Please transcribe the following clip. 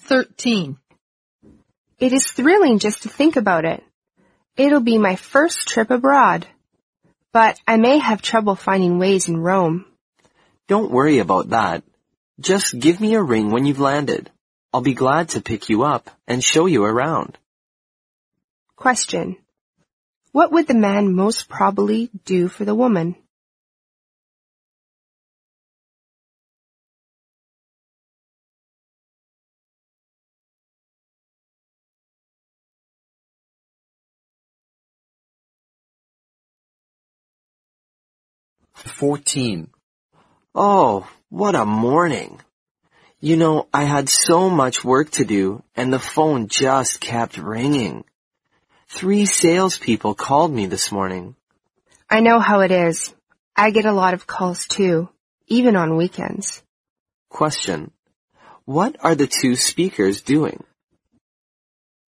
13. It is thrilling just to think about it. It'll be my first trip abroad. But I may have trouble finding ways in Rome. Don't worry about that. Just give me a ring when you've landed. I'll be glad to pick you up and show you around. Question. What would the man most probably do for the woman? Oh, what a morning. You know, I had so much work to do, and the phone just kept ringing. 3 salespeople called me this morning. I know how it is. I get a lot of calls too, even on weekends. Question. What are the 2 speakers doing?